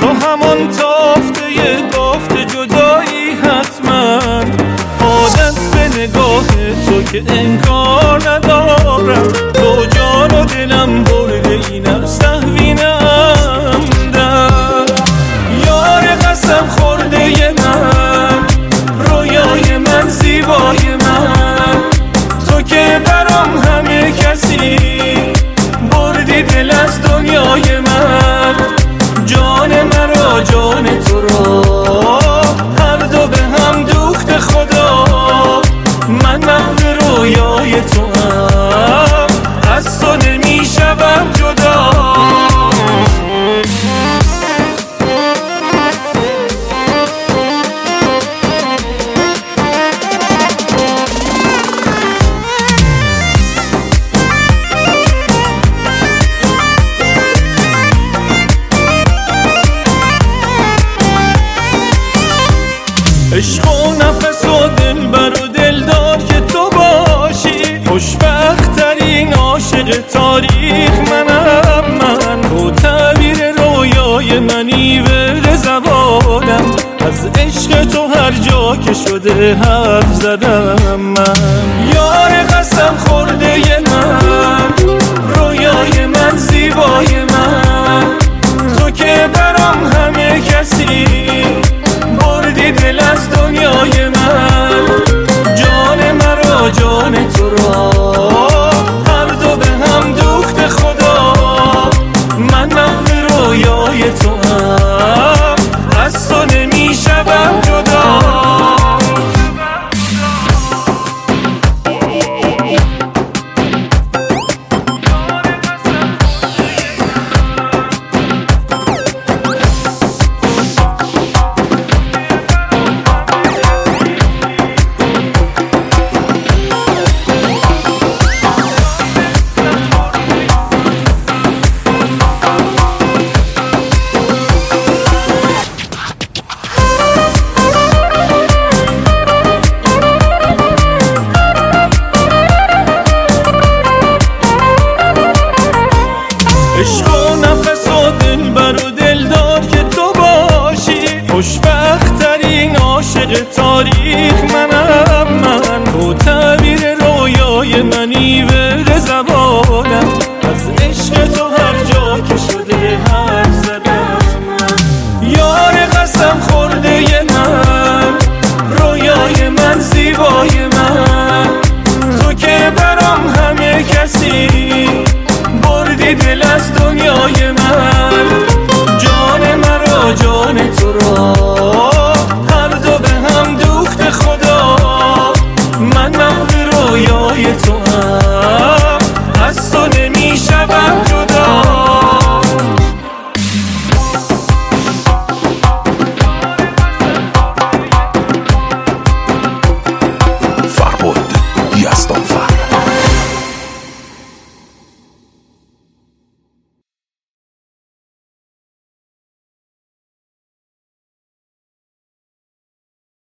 تو همون تافته بافت جدایی حتما، عادت به نگاه تو که انکار ندارم، تو جان و دلم برده اینم سهوی نمدم. یار قسم خورده من، رویای من، زیبای من، تو که برام همه کسی، بردی دل از دنیای من، جان مرا جان تو را، هر دو به هم دوخت خدا. من محو رویای تو هم، از تو نمی شوم جدا. عشق و نفس و دلبر و دلدار که تو باشی، خوشبخت ترین عاشق تاریخ منم من. تو تعبیر رویای منی، ورد زبانم، از عشق تو هر جا که شده حرف زدم من. یار قسم خورده من، رویای من، زیبای من، تو که برام همه کسی، بردی دل از دنیای من، جان مرا جان تو را، هر دو به هم دوخت خدا. من محو رویای تو هم، از تو نمی شوم جدا. عشق و نفس و دلبر و دلدار که تو باشی، خوشبخت ترین عاشق تاریخ منم من. تو تعبیر رویای منی، ورد زبانم، از عشق تو هر جا که شده حرف زدم من. یار قسم خورده من، رویای من، زیبای من، تو که برام همه کسی، بردی دل از دنیای من، جان مرا جان تو را، هر دو به هم دوخت خدا. من محو رویای تو